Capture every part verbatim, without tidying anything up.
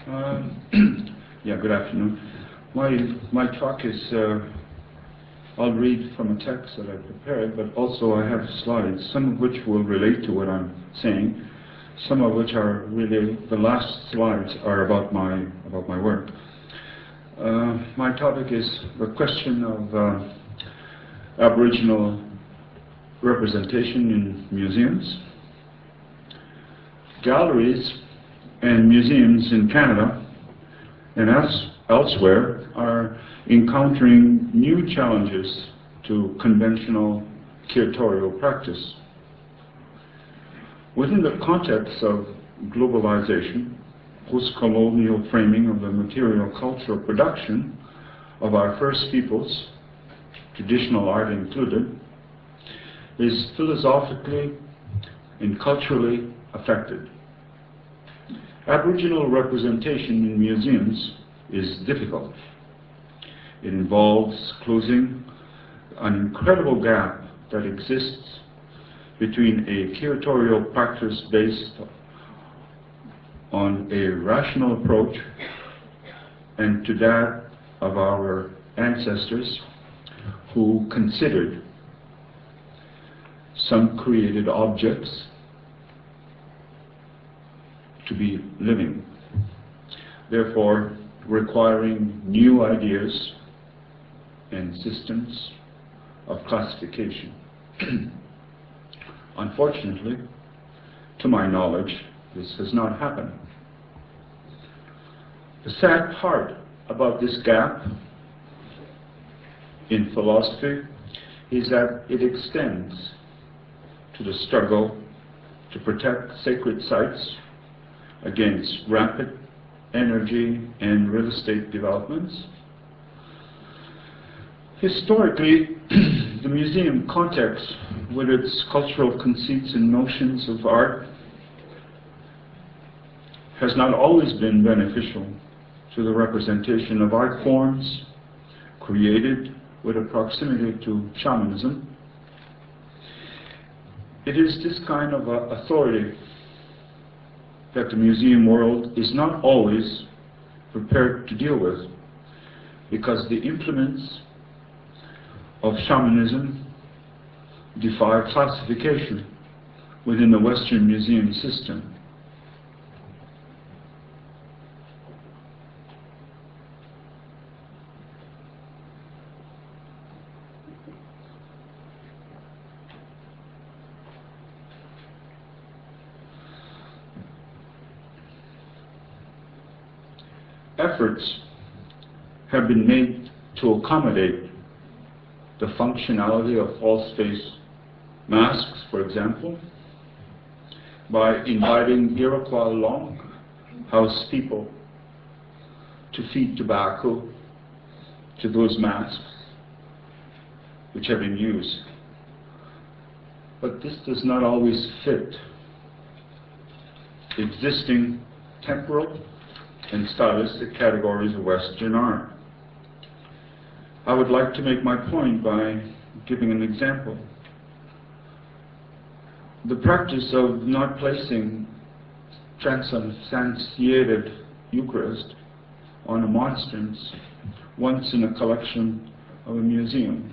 Um, yeah, good afternoon. My, my talk is, uh, I'll read from a text that I prepared, but also I have slides, some of which will relate to what I'm saying, some of which are really, the last slides are about my, about my work. Uh, my topic is the question of uh, Aboriginal representation in museums, galleries, and museums in Canada and else, elsewhere are encountering new challenges to conventional curatorial practice. Within the context of globalization, post-colonial framing of the material cultural production of our first peoples, traditional art included, is philosophically and culturally affected. Aboriginal representation in museums is difficult. It involves closing an incredible gap that exists between a curatorial practice based on a rational approach and to that of our ancestors who considered some created objects to be living, therefore requiring new ideas and systems of classification. Unfortunately, to my knowledge, this has not happened. The sad part about this gap in philosophy is that it extends to the struggle to protect sacred sites against rapid energy and real estate developments. Historically, the museum context, with its cultural conceits and notions of art, has not always been beneficial to the representation of art forms created with a proximity to shamanism. It is this kind of uh, authority that the museum world is not always prepared to deal with, because the implements of shamanism defy classification within the Western museum system. Efforts have been made to accommodate the functionality of false face masks, for example, by inviting Iroquois longhouse people to feed tobacco to those masks which have been used. But this does not always fit existing temporal and stylistic categories of Western art. I would like to make my point by giving an example. The practice of not placing transubstantiated Eucharist on a monstrance once in a collection of a museum.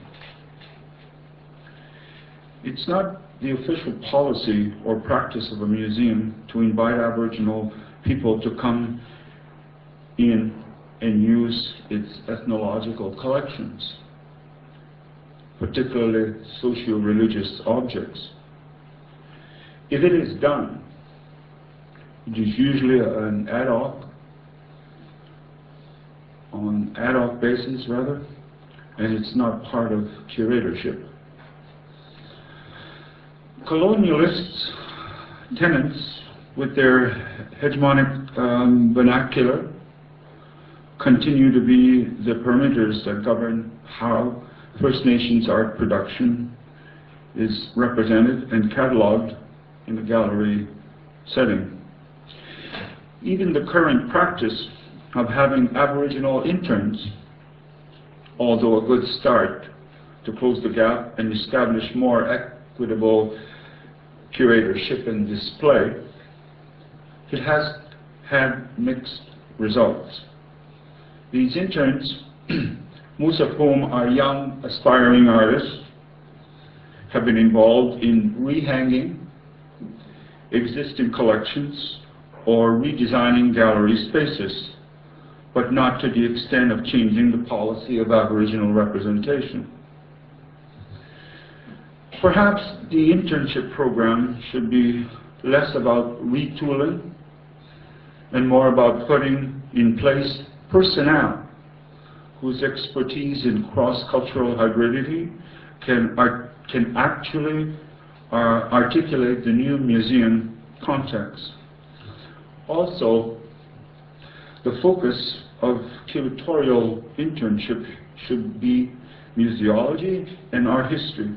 It's not the official policy or practice of a museum to invite Aboriginal people to come in and use its ethnological collections, particularly socio-religious objects. If it is done, it is usually an ad hoc, on ad hoc basis rather, and it's not part of curatorship. Colonialists, tenants, with their hegemonic um, vernacular, continue to be the parameters that govern how First Nations art production is represented and catalogued in the gallery setting. Even the current practice of having Aboriginal interns, although a good start to close the gap and establish more equitable curatorship and display, it has had mixed results. These interns, most of whom are young, aspiring artists, have been involved in rehanging existing collections or redesigning gallery spaces, but not to the extent of changing the policy of Aboriginal representation. Perhaps the internship program should be less about retooling and more about putting in place personnel whose expertise in cross-cultural hybridity can, art can actually uh, articulate the new museum context. Also, the focus of curatorial internship should be museology and art history.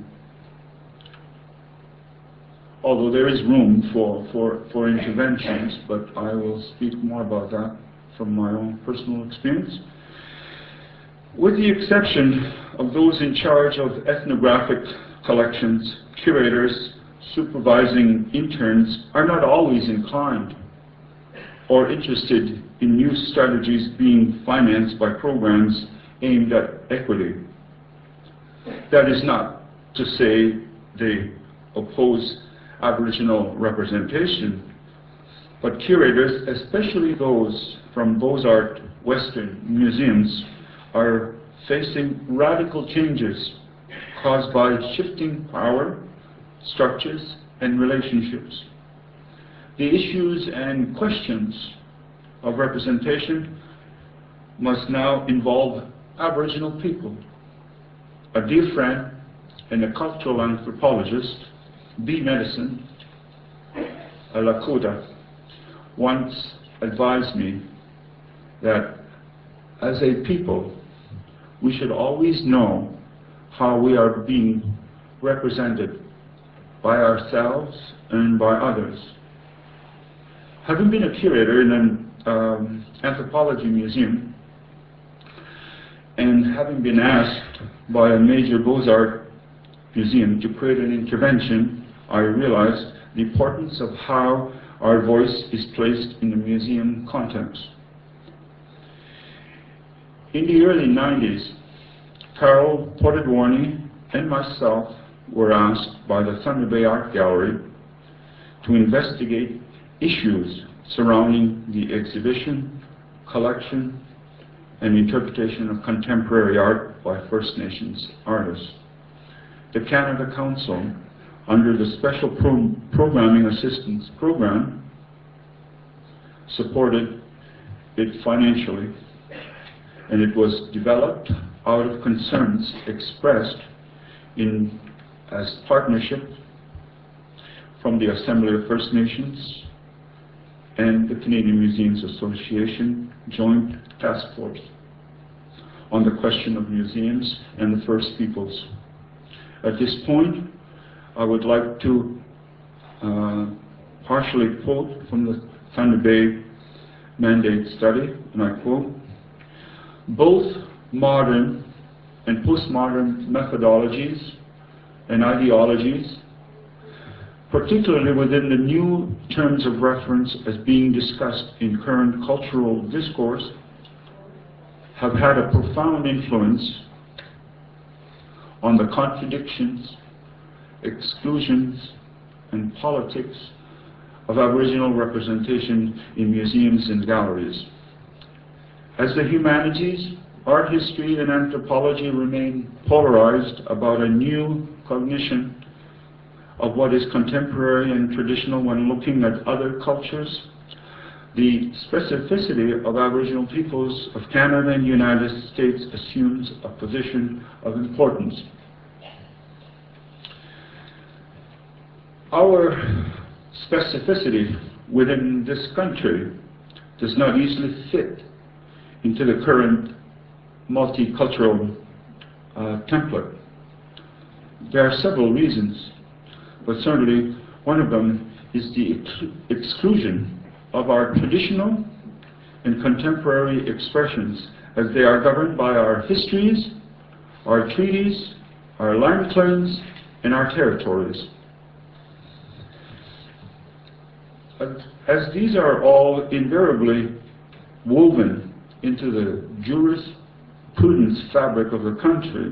Although there is room for, for, for interventions, but I will speak more about that from my own personal experience. With the exception of those in charge of ethnographic collections, curators supervising interns are not always inclined or interested in new strategies being financed by programs aimed at equity. That is not to say they oppose Aboriginal representation, but curators, especially those from Beaux-Arts Western museums, are facing radical changes caused by shifting power, structures, and relationships. The issues and questions of representation must now involve Aboriginal people. A dear friend and a cultural anthropologist, B. Medicine, a Lakota, once advised me that as a people, we should always know how we are being represented by ourselves and by others. Having been a curator in an um, anthropology museum, and having been asked by a major Beaux-Arts museum to create an intervention, I realized the importance of how our voice is placed in the museum context. In the early nineties, Carol Portadworny and myself were asked by the Thunder Bay Art Gallery to investigate issues surrounding the exhibition, collection, and interpretation of contemporary art by First Nations artists. The Canada Council, under the Special Pro Programming Assistance Program, supported it financially, and it was developed out of concerns expressed in as partnership from the Assembly of First Nations and the Canadian Museums Association Joint Task Force on the question of museums and the First Peoples. At this point, I would like to uh, partially quote from the Thunder Bay Mandate Study, and I quote, "Both modern and postmodern methodologies and ideologies, particularly within the new terms of reference as being discussed in current cultural discourse, have had a profound influence on the contradictions, exclusions, and politics of Aboriginal representation in museums and galleries. As the humanities, art history, and anthropology remain polarized about a new cognition of what is contemporary and traditional when looking at other cultures, the specificity of Aboriginal peoples of Canada and the United States assumes a position of importance. Our specificity within this country does not easily fit into the current multicultural uh, template. There are several reasons, but certainly one of them is the ex exclusion of our traditional and contemporary expressions as they are governed by our histories, our treaties, our land claims, and our territories. As these are all invariably woven into the jurisprudence fabric of the country.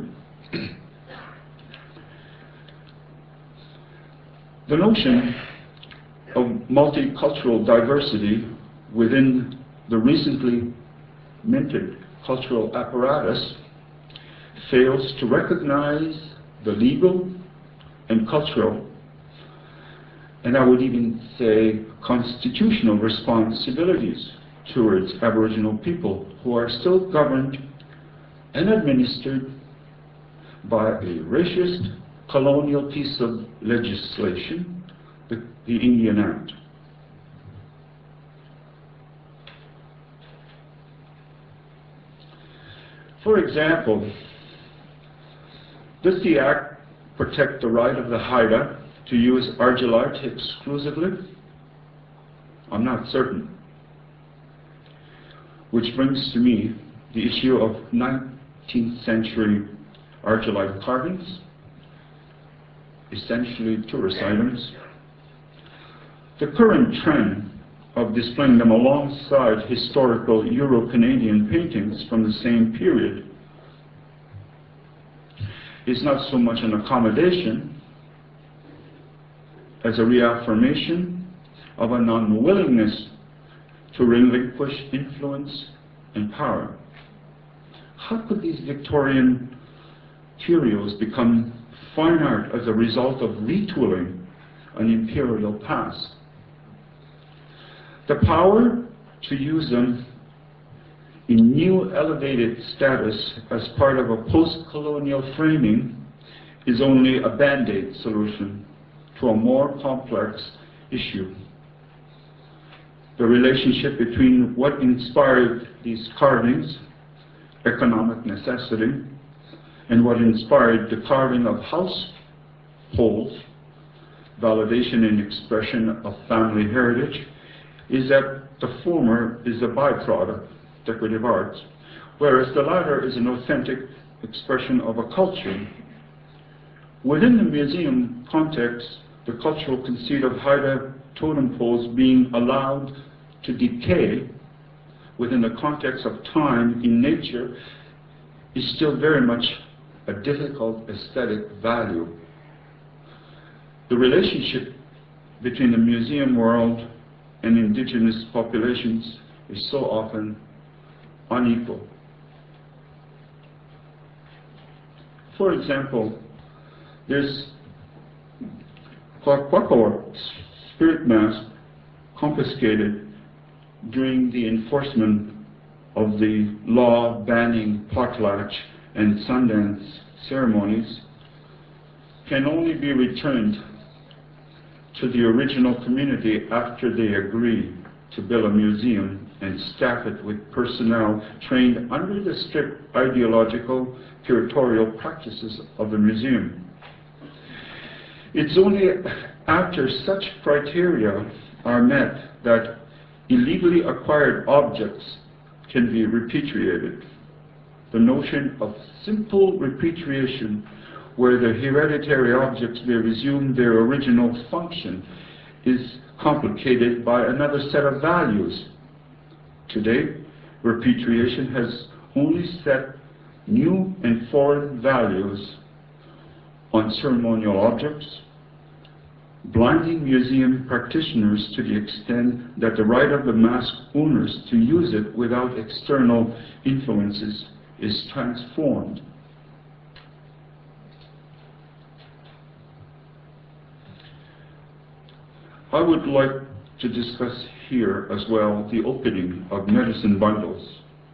The notion of multicultural diversity within the recently minted cultural apparatus fails to recognize the legal and cultural, and I would even say constitutional responsibilities towards Aboriginal people who are still governed and administered by a racist colonial piece of legislation, the, the Indian Act. For example, does the Act protect the right of the Haida to use argillite exclusively? I'm not certain. Which brings to me the issue of nineteenth century argillite carvings, essentially tourist items. The current trend of displaying them alongside historical Euro-Canadian paintings from the same period is not so much an accommodation as a reaffirmation of an unwillingness to relinquish influence and power. How could these Victorian curios become fine art as a result of retooling an imperial past? The power to use them in new elevated status as part of a post-colonial framing is only a band-aid solution to a more complex issue. The relationship between what inspired these carvings, economic necessity, and what inspired the carving of households, validation and expression of family heritage, is that the former is a byproduct, decorative arts, whereas the latter is an authentic expression of a culture. Within the museum context, the cultural conceit of Haida totem poles being allowed to decay within the context of time in nature is still very much a difficult aesthetic value. The relationship between the museum world and indigenous populations is so often unequal. For example, there's Kwakwaka'wakw spirit mask confiscated during the enforcement of the law banning potlatch and Sundance ceremonies can only be returned to the original community after they agree to build a museum and staff it with personnel trained under the strict ideological curatorial practices of the museum. It's only after such criteria are met that illegally acquired objects can be repatriated. The notion of simple repatriation, where the hereditary objects may resume their original function, is complicated by another set of values. Today, repatriation has only set new and foreign values on ceremonial objects, blinding museum practitioners to the extent that the right of the mask owners to use it without external influences is transformed. I would like to discuss here as well the opening of medicine bundles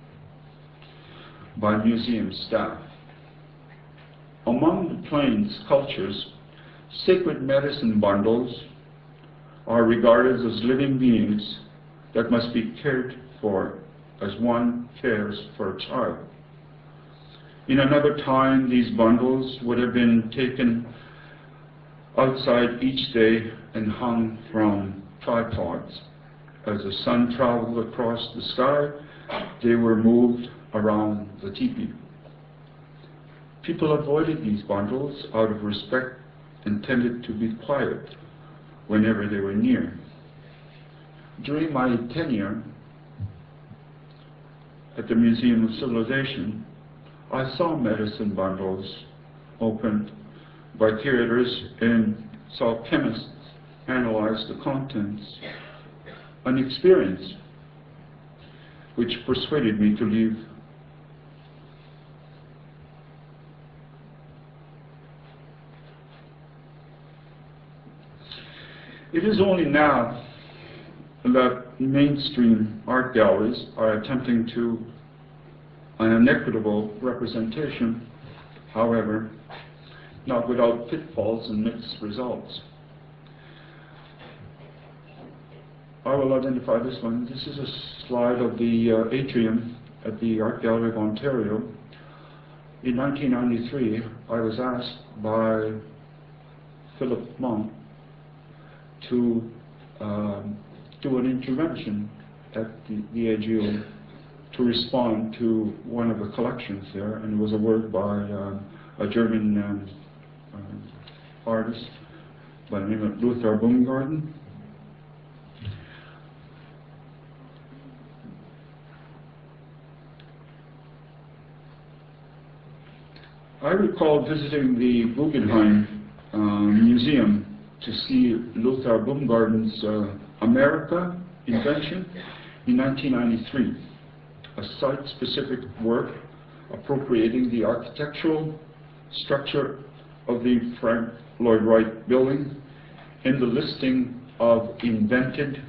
by museum staff. Among the Plains cultures, sacred medicine bundles are regarded as living beings that must be cared for as one cares for a child. In another time, these bundles would have been taken outside each day and hung from tripods. As the sun traveled across the sky, they were moved around the teepee. People avoided these bundles out of respect and tended to be quiet whenever they were near. During my tenure at the Museum of Civilization, I saw medicine bundles opened by curators and saw chemists analyze the contents. An experience which persuaded me to leave. It is only now that mainstream art galleries are attempting to an equitable representation, however, not without pitfalls and mixed results. I will identify this one. This is a slide of the uh, atrium at the Art Gallery of Ontario. In nineteen ninety-three, I was asked by Philip Monk to um, do an intervention at the, the A G O to respond to one of the collections there, and it was a work by uh, a German um, uh, artist by the name of Lothar Baumgarten. I recall visiting the Guggenheim uh, Museum to see Lothar Baumgarten's uh, America invention in nineteen ninety-three, a site-specific work appropriating the architectural structure of the Frank Lloyd Wright building and the listing of invented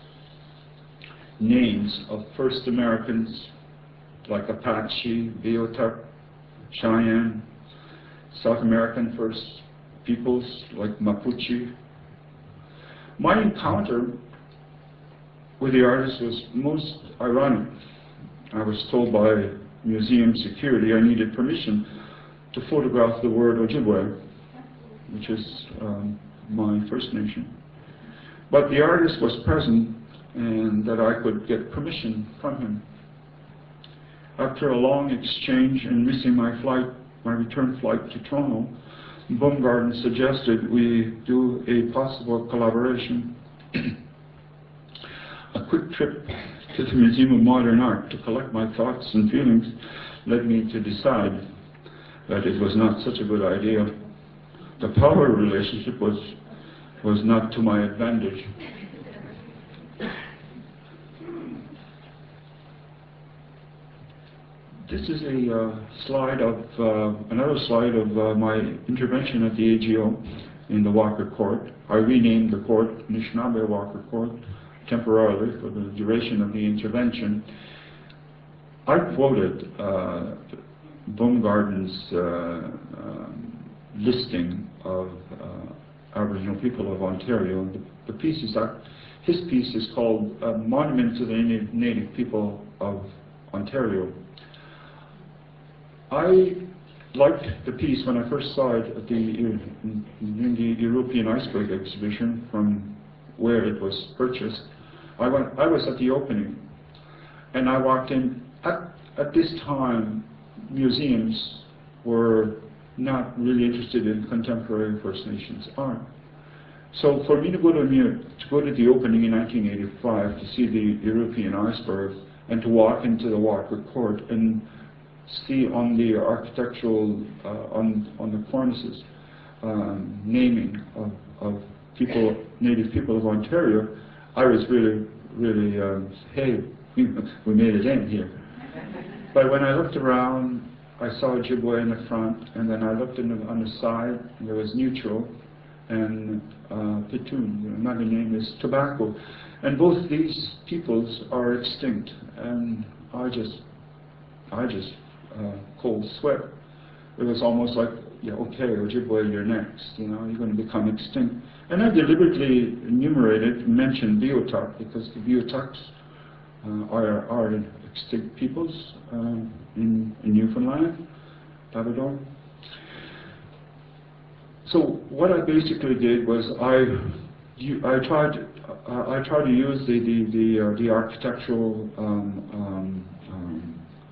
names of first Americans like Apache, Beothuk, Cheyenne, South American first peoples like Mapuche. My encounter with the artist was most ironic. I was told by museum security I needed permission to photograph the word Ojibwe, which is um, my First Nation. But the artist was present and that I could get permission from him. After a long exchange and missing my flight, my return flight to Toronto, Baumgarten suggested we do a possible collaboration. A quick trip to the Museum of Modern Art to collect my thoughts and feelings led me to decide that it was not such a good idea. The power relationship was, was not to my advantage. This is a uh, slide of, uh, another slide of uh, my intervention at the A G O in the Walker Court. I renamed the court Anishinaabe Walker Court temporarily for the duration of the intervention. I quoted uh, Baumgarten's uh, um, listing of uh, Aboriginal people of Ontario. The, the piece is that, his piece is called uh, Monument to the Native, Native People of Ontario. I liked the piece when I first saw it at the, in, in the European Iceberg exhibition from where it was purchased. I, went, I was at the opening and I walked in. At, at this time, museums were not really interested in contemporary First Nations art. So for me to go to, to go to the opening in nineteen eighty-five to see the European Iceberg and to walk into the Walker Court and see on the architectural, uh, on, on the cornices, um, naming of, of people, Native people of Ontario, I was really, really, um, hey, we, we made it in here. But when I looked around, I saw Ojibwe in the front, and then I looked in the, on the side, and there was Neutral, and uh, Pitoon, another name is Tobacco. And both these peoples are extinct, and I just, I just, Uh, cold sweat. It was almost like, yeah, okay, Ojibwe, you're next. You know, you're going to become extinct. And I deliberately enumerated, mentioned Beothuk because the Beothuks uh, are, are extinct peoples uh, in, in Newfoundland, Labrador. So what I basically did was I, you, I tried, uh, I tried to use the the the, uh, the architectural um, um, um,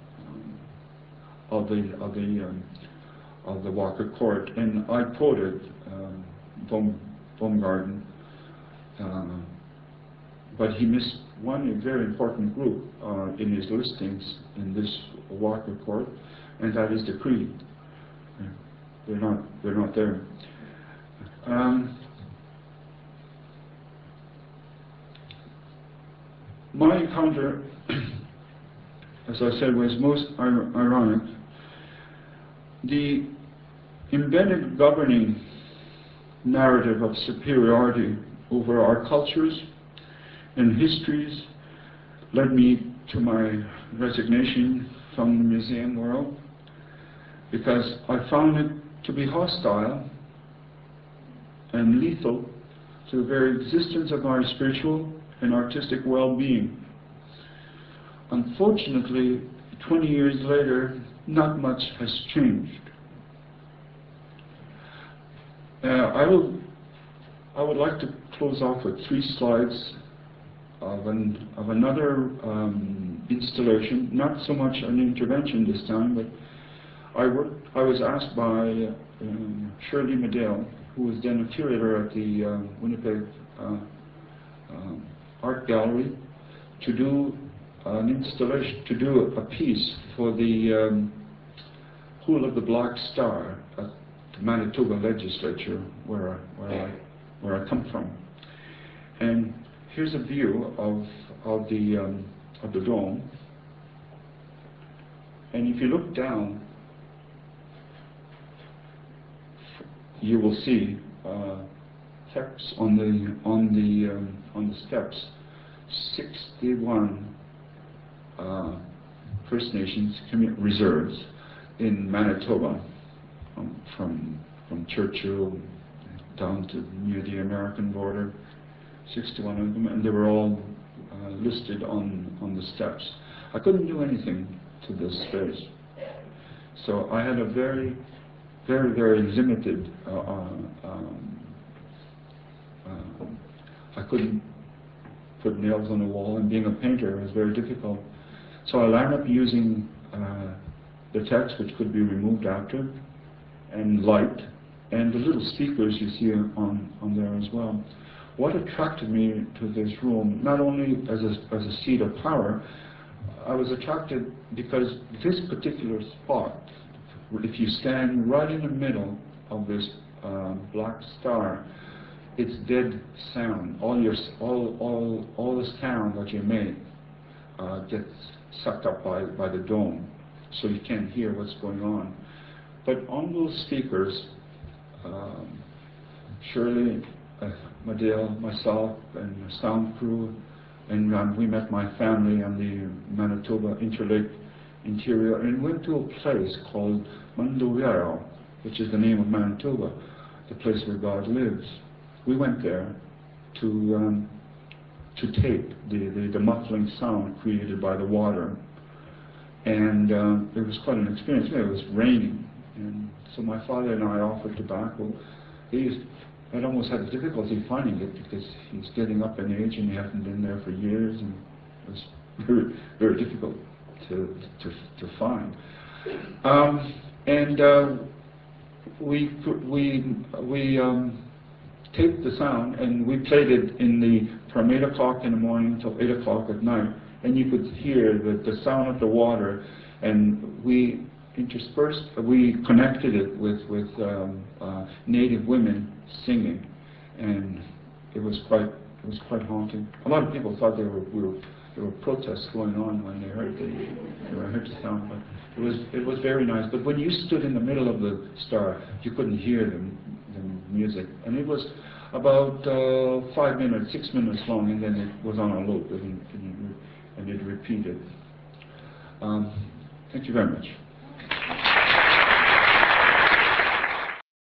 of the of the um, of the Walker Court, and I quoted um, Baum, Baumgarten, uh, but he mis one very important group uh, in his listings in this Wark report, and that is the Cree. They're not, they're not there. Um, my encounter, as I said, was most ir ironic. The embedded governing narrative of superiority over our cultures and histories led me to my resignation from the museum world, because I found it to be hostile and lethal to the very existence of my spiritual and artistic well-being. Unfortunately, twenty years later, not much has changed. Uh, I will. I would like to close off with three slides of, an, of another um, installation, not so much an intervention this time, but I, worked, I was asked by um, Shirley Medill, who was then a curator at the uh, Winnipeg uh, uh, Art Gallery, to do an installation, to do a piece for the um, Pool of the Black Star at the Manitoba Legislature, where, where I where I come from. And here's a view of, of, the, um, of the dome. And if you look down, you will see uh, text on the, on the, um, on the steps. sixty-one uh, First Nations reserves in Manitoba, um, from, from Churchill down to near the American border, sixty-one of them, and they were all uh, listed on, on the steps. I couldn't do anything to this space. So I had a very, very, very limited, uh, um, uh, I couldn't put nails on the wall, and being a painter was very difficult. So I wound up using uh, the text, which could be removed after, and light, and the little speakers you see on, on there as well. What attracted me to this room, not only as a, as a seat of power, I was attracted because this particular spot, if you stand right in the middle of this uh, black star, it's dead sound. All your, all, all, all the sound that you make uh, gets sucked up by, by the dome, so you can't hear what's going on. But on those speakers, Um, Shirley, uh, Medill, myself, and the sound crew, and um, we met my family on the Manitoba Interlake interior, and went to a place called Manduvero, which is the name of Manitoba, the place where God lives. We went there to um, to tape the, the, the muffling sound created by the water, and um, it was quite an experience. It was raining. And so my father and I offered tobacco. He used, I'd almost had difficulty finding it because he's getting up in age and he hasn't been there for years, and it was very, very difficult to to, to find. Um, and uh, we we we um, taped the sound, and we played it in the from eight o'clock in the morning until eight o'clock at night, and you could hear the the sound of the water, and we. Interspersed, we connected it with with um, uh, Native women singing, and it was quite it was quite haunting. A lot of people thought there were, we were there were protests going on when they heard the they heard the sound, but it was it was very nice. But when you stood in the middle of the star, you couldn't hear the, the music, and it was about uh, five minutes, six minutes long, and then it was on a loop, and, and, and it repeated. Um, thank you very much.